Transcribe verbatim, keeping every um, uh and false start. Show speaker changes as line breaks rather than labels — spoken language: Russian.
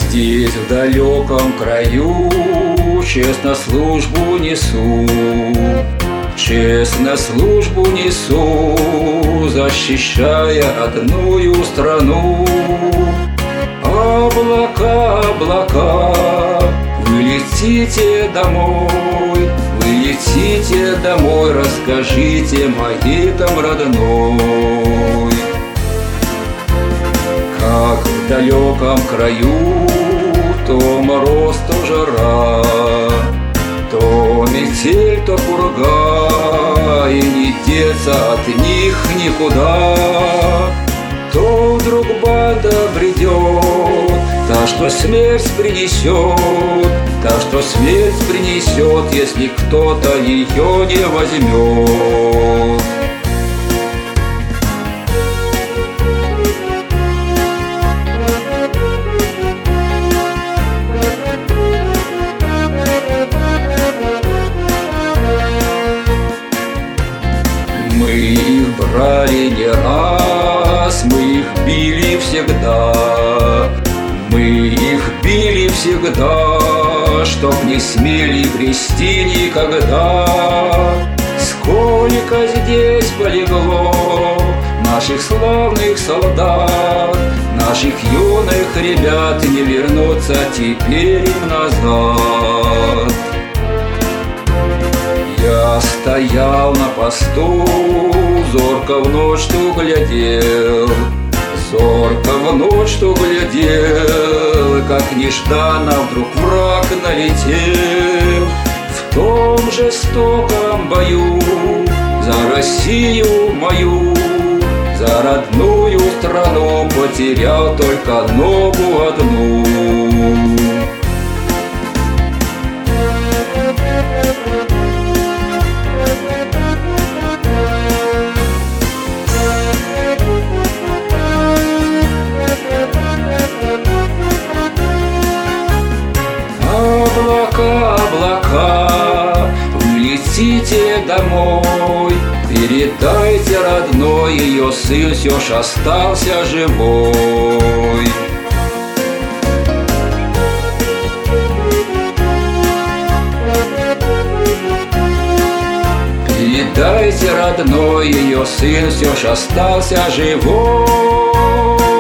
Здесь, в далеком краю, честно службу несу, честно службу несу, защищая одную страну. Облака, облака, вы летите домой, вы летите домой, расскажите моей там родной. Как в далеком краю, то мороз, то жара, то метель, то пурга, и не деться от них никуда. То вдруг банда бредет, та, что смерть принесет, та, что смерть принесет, если кто-то ее не возьмет. Мы их брали не раз, мы их били всегда, мы их били всегда, чтоб не смели грести никогда. Сколько здесь полегло наших славных солдат, наших юных ребят, не вернуться теперь им назад. Я стоял на посту, зорко в ночь ту глядел, зорко в ночь ту глядел, как нежданно вдруг враг налетел. В том жестоком бою за Россию мою, за родную страну потерял только ногу одну. Облака, облака, вы летите домой, передайте родной, ее сын все ж остался живой. Передайте родной, ее сын все ж остался живой.